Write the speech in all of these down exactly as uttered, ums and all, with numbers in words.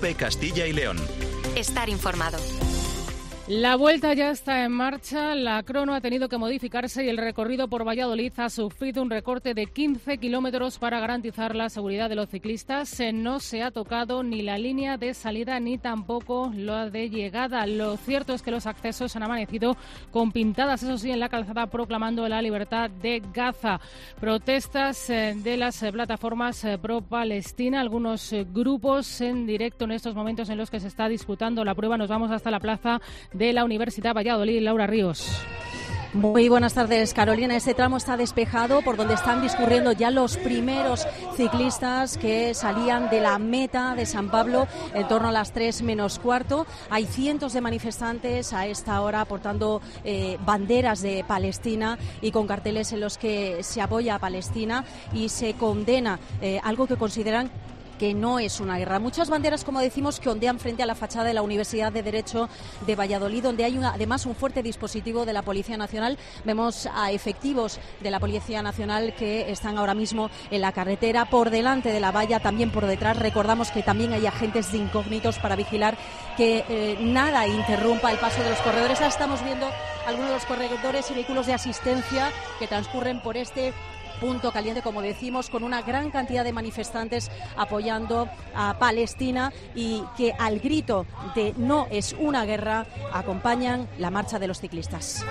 COPE Castilla y León. Estar informado. La vuelta ya está en marcha, la crono ha tenido que modificarse y el recorrido por Valladolid ha sufrido un recorte de quince kilómetros para garantizar la seguridad de los ciclistas. No se ha tocado ni la línea de salida ni tampoco la de llegada. Lo cierto es que los accesos han amanecido con pintadas, eso sí, en la calzada proclamando la libertad de Gaza. Protestas de las plataformas pro-Palestina, algunos grupos en directo en estos momentos en los que se está disputando la prueba. Nos vamos hasta la plaza de la Universidad Valladolid. Laura Ríos. Muy buenas tardes, Carolina. Este tramo está despejado por donde están discurriendo ya los primeros ciclistas que salían de la meta de San Pablo en torno a las tres menos cuarto. Hay cientos de manifestantes a esta hora portando eh, banderas de Palestina y con carteles en los que se apoya a Palestina y se condena eh, algo que consideran que no es una guerra. Muchas banderas, como decimos, que ondean frente a la fachada de la Universidad de Derecho de Valladolid, donde hay una, además un fuerte dispositivo de la Policía Nacional. Vemos a efectivos de la Policía Nacional que están ahora mismo en la carretera, por delante de la valla, también por detrás. Recordamos que también hay agentes de incógnitos para vigilar que eh, nada interrumpa el paso de los corredores. Ahora estamos viendo algunos de los corredores y vehículos de asistencia que transcurren por este punto caliente, como decimos, con una gran cantidad de manifestantes apoyando a Palestina y que al grito de no es una guerra acompañan la marcha de los ciclistas.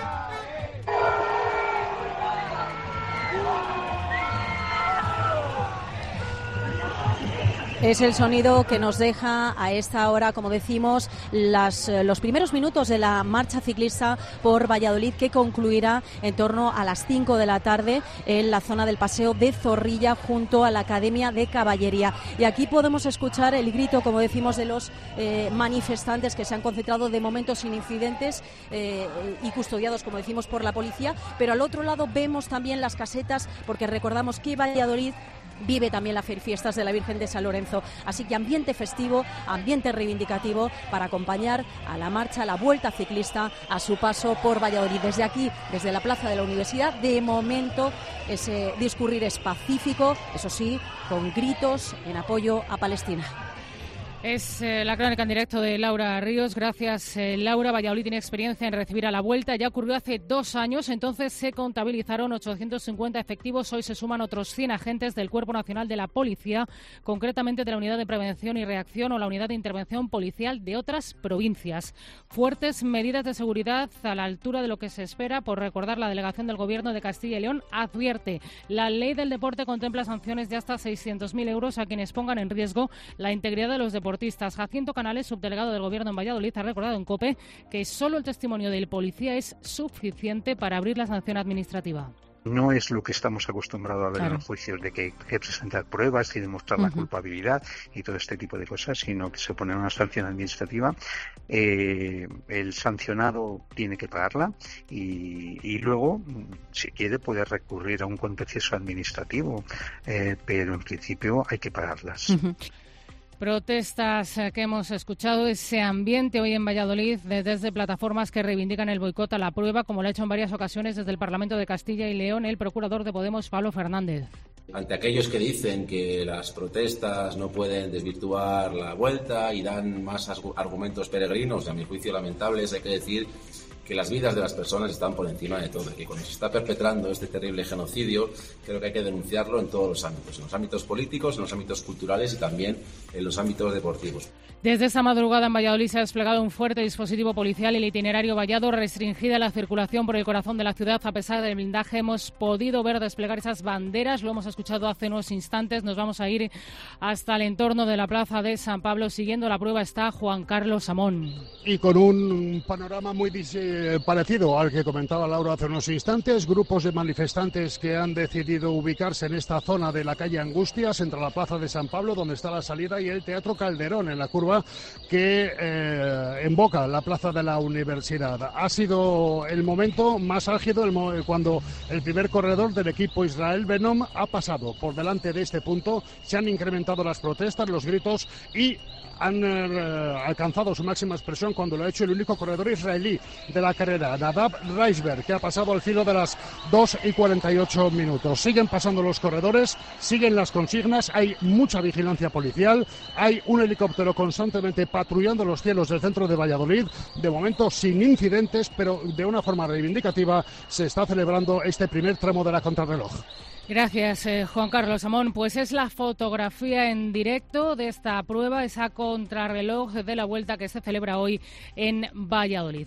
Es el sonido que nos deja a esta hora, como decimos, las, los primeros minutos de la marcha ciclista por Valladolid, que concluirá en torno a las cinco de la tarde en la zona del Paseo de Zorrilla junto a la Academia de Caballería. Y aquí podemos escuchar el grito, como decimos, de los eh, manifestantes que se han concentrado de momento sin incidentes eh, y custodiados, como decimos, por la policía. Pero al otro lado vemos también las casetas, porque recordamos que Valladolid vive también las fiestas de la Virgen de San Lorenzo. Así que ambiente festivo, ambiente reivindicativo para acompañar a la marcha, a la vuelta ciclista, a su paso por Valladolid. Desde aquí, desde la plaza de la Universidad, de momento ese discurrir es pacífico, eso sí, con gritos en apoyo a Palestina. Es eh, la crónica en directo de Laura Ríos. Gracias, eh, Laura. Valladolid tiene experiencia en recibir a la vuelta. Ya ocurrió hace dos años. Entonces se contabilizaron ochocientos cincuenta efectivos. Hoy se suman otros cien agentes del Cuerpo Nacional de la Policía, concretamente de la Unidad de Prevención y Reacción o la Unidad de Intervención Policial de otras provincias. Fuertes medidas de seguridad a la altura de lo que se espera. Por recordar, la delegación del Gobierno de Castilla y León advierte: la ley del deporte contempla sanciones de hasta seiscientos mil euros a quienes pongan en riesgo la integridad de los deportistas. Jacinto Canales, subdelegado del Gobierno en Valladolid, ha recordado en COPE que solo el testimonio del policía es suficiente para abrir la sanción administrativa. No es lo que estamos acostumbrados a ver claro. en los juicios, de que hay que presentar pruebas y demostrar uh-huh. la culpabilidad y todo este tipo de cosas, sino que se pone una sanción administrativa. Eh, el sancionado tiene que pagarla y, y luego, si quiere, puede recurrir a un contencioso administrativo, eh, pero en principio hay que pagarlas. Uh-huh. Protestas que hemos escuchado, ese ambiente hoy en Valladolid desde plataformas que reivindican el boicot a la prueba, como lo ha hecho en varias ocasiones desde el Parlamento de Castilla y León el procurador de Podemos, Pablo Fernández. Ante aquellos que dicen que las protestas no pueden desvirtuar la vuelta y dan más argumentos peregrinos, a mi juicio lamentables, hay que decir que las vidas de las personas están por encima de todo, que cuando se está perpetrando este terrible genocidio, creo que hay que denunciarlo en todos los ámbitos, en los ámbitos políticos, en los ámbitos culturales y también en los ámbitos deportivos. Desde esta madrugada en Valladolid se ha desplegado un fuerte dispositivo policial. El itinerario vallado, restringida la circulación por el corazón de la ciudad. A pesar del blindaje hemos podido ver desplegar esas banderas, lo hemos escuchado hace unos instantes. Nos vamos a ir hasta el entorno de la plaza de San Pablo. Siguiendo la prueba está Juan Carlos Amón. Y con un panorama muy eh, parecido al que comentaba Laura hace unos instantes, grupos de manifestantes que han decidido ubicarse en esta zona de la calle Angustias, entre la plaza de San Pablo, donde está la salida, y el Teatro Calderón, en la curva que eh, emboca la plaza de la Universidad. Ha sido el momento más álgido el, cuando el primer corredor del equipo Israel Venom ha pasado por delante de este punto. Se han incrementado las protestas, los gritos, y han eh, alcanzado su máxima expresión cuando lo ha hecho el único corredor israelí de la carrera, Nadab Reisberg, que ha pasado al filo de las dos y cuarenta y ocho minutos. Siguen pasando los corredores, siguen las consignas, hay mucha vigilancia policial, hay un helicóptero constantemente patrullando los cielos del centro de Valladolid, de momento sin incidentes, pero de una forma reivindicativa se está celebrando este primer tramo de la contrarreloj. Gracias, eh, Juan Carlos Amón. Pues es la fotografía en directo de esta prueba, esa contrarreloj de la Vuelta que se celebra hoy en Valladolid.